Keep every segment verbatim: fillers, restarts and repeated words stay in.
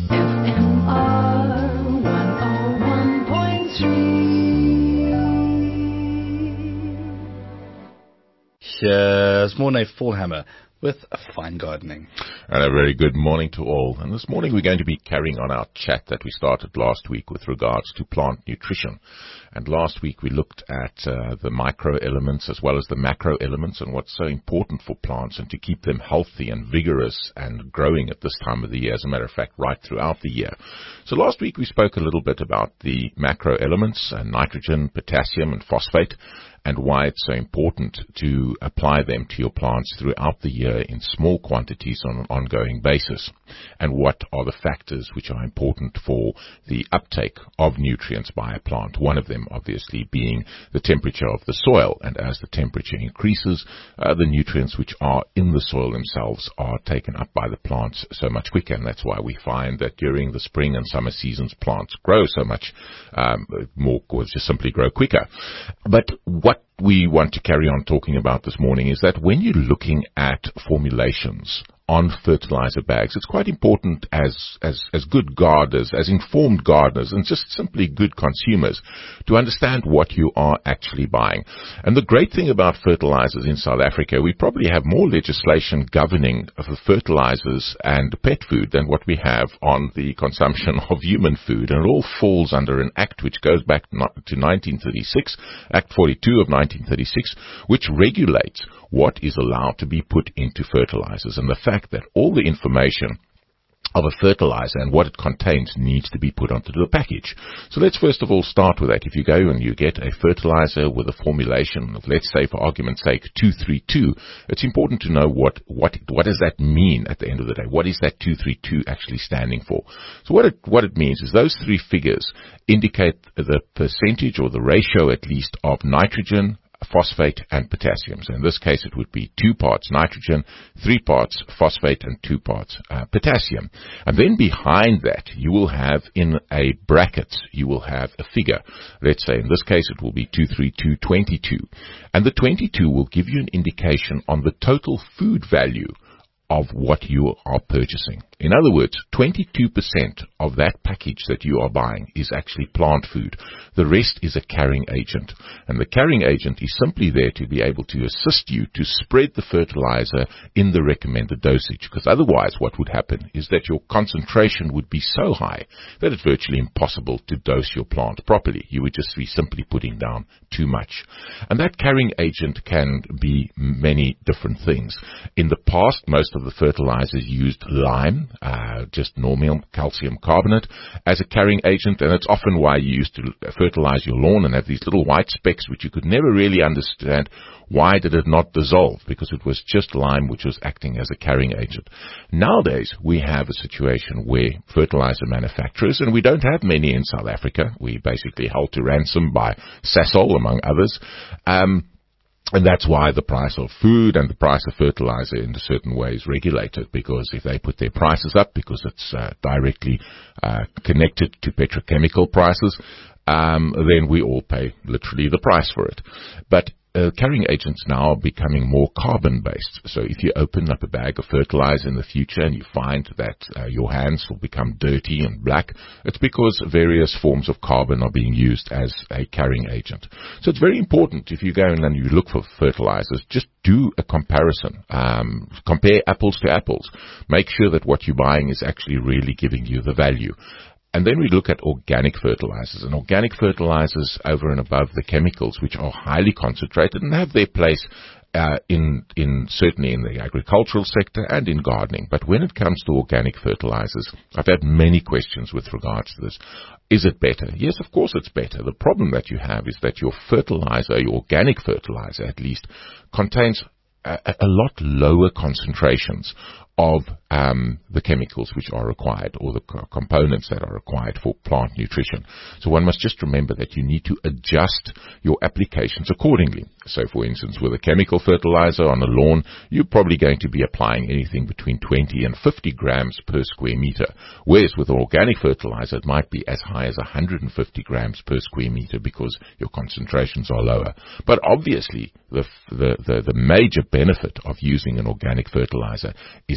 Here's Mornay Fallhammer with Fine Gardening. And a very good morning to all. And this morning we're going to be carrying on our chat that we started last week with regards to plant nutrition. And last week we looked at uh, the micro elements as well as the macro elements and what's so important for plants and to keep them healthy and vigorous and growing at this time of the year, as a matter of fact, right throughout the year. So last week we spoke a little bit about the macro elements, uh, nitrogen, potassium and phosphate, and why it's so important to apply them to your plants throughout the year in small quantities on an ongoing basis, and what are the factors which are important for the uptake of nutrients by a plant. One of them obviously being the temperature of the soil, and as the temperature increases, uh, the nutrients which are in the soil themselves are taken up by the plants so much quicker, and that's why we find that during the spring and summer seasons plants grow so much um, more, or just simply grow quicker. But what What we want to carry on talking about this morning is that when you're looking at formulations on fertilizer bags, it's quite important as, as, as good gardeners, as informed gardeners, and just simply good consumers to understand what you are actually buying. And the great thing about fertilizers in South Africa, we probably have more legislation governing for fertilizers and pet food than what we have on the consumption of human food. And it all falls under an act which goes back to nineteen thirty-six, Act forty-two of nineteen thirty-six, which regulates what is allowed to be put into fertilizers, and the fact that all the information of a fertilizer and what it contains needs to be put onto the package. So let's first of all start with that. If you go and you get a fertilizer with a formulation of, let's say for argument's sake, two three two, it's important to know what, what, what does that mean at the end of the day? What is that two three two actually standing for? So what it, what it means is those three figures indicate the percentage or the ratio at least of nitrogen, phosphate and potassium. So in this case it would be two parts nitrogen, three parts phosphate and two parts uh, potassium. And then behind that you will have in a bracket, you will have a figure. Let's say in this case it will be two three two twenty-two. And the twenty-two will give you an indication on the total food value of what you are purchasing. In other words, twenty-two percent of that package that you are buying is actually plant food. The rest is a carrying agent. And the carrying agent is simply there to be able to assist you to spread the fertilizer in the recommended dosage. Because otherwise what would happen is that your concentration would be so high that it's virtually impossible to dose your plant properly. You would just be simply putting down too much. And that carrying agent can be many different things. In the past, most of the fertilizers used lime, uh, just normal calcium carbonate, as a carrying agent, and it's often why you used to fertilize your lawn and have these little white specks which you could never really understand why did it not dissolve, because it was just lime which was acting as a carrying agent. Nowadays we have a situation where fertilizer manufacturers, and we don't have many in South Africa, we basically held to ransom by Sasol among others, um, and that's why the price of food and the price of fertilizer in a certain way is regulated, because if they put their prices up, because it's uh, directly uh, connected to petrochemical prices, um, then we all pay literally the price for it. But Uh, carrying agents now are becoming more carbon-based. So if you open up a bag of fertilizer in the future and you find that uh, your hands will become dirty and black, it's because various forms of carbon are being used as a carrying agent. So it's very important, if you go and you look for fertilizers, just do a comparison. Um, compare apples to apples. Make sure that what you're buying is actually really giving you the value. And then we look at organic fertilizers. And organic fertilizers, over and above the chemicals, which are highly concentrated and have their place uh, in, in certainly in the agricultural sector and in gardening. But when it comes to organic fertilizers, I've had many questions with regards to this. Is it better? Yes, of course it's better. The problem that you have is that your fertilizer, your organic fertilizer at least, contains a, a lot lower concentrations of um, the chemicals which are required, or the co- components that are required for plant nutrition. So one must just remember that you need to adjust your applications accordingly. So for instance, with a chemical fertilizer on a lawn, you're probably going to be applying anything between twenty and fifty grams per square meter, whereas with organic fertilizer it might be as high as one hundred fifty grams per square meter, because your concentrations are lower. But obviously the, the, the, the major benefit of using an organic fertilizer is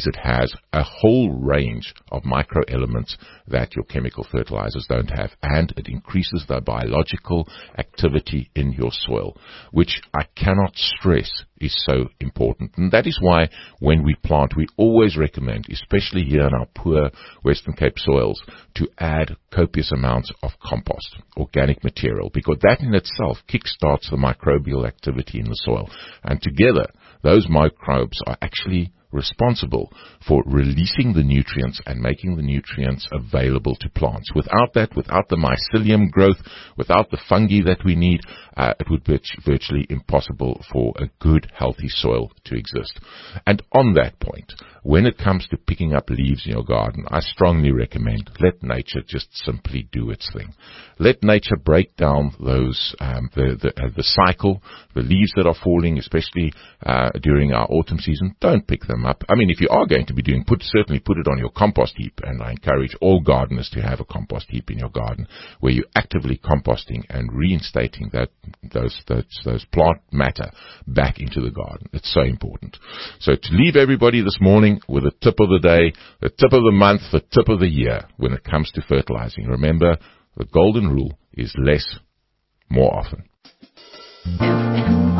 is it has a whole range of microelements that your chemical fertilizers don't have, and it increases the biological activity in your soil, which I cannot stress is so important. And that is why when we plant, we always recommend, especially here in our poor Western Cape soils, to add copious amounts of compost, organic material, because that in itself kickstarts the microbial activity in the soil. And together, those microbes are actually responsible for releasing the nutrients and making the nutrients available to plants. Without that, without the mycelium growth, without the fungi that we need, uh, it would be virtually impossible for a good, healthy soil to exist. And on that point, when it comes to picking up leaves in your garden, I strongly recommend let nature just simply do its thing. Let nature break down those um, the the, uh, the cycle, the leaves that are falling, especially uh, during our autumn season. Don't pick them up. I mean, if you are going to be doing, put certainly put it on your compost heap, and I encourage all gardeners to have a compost heap in your garden where you're actively composting and reinstating that those those, those plant matter back into the garden. It's so important. So to leave everybody this morning with a tip of the day, the tip of the month, the tip of the year when it comes to fertilizing. Remember, the golden rule is less, more often.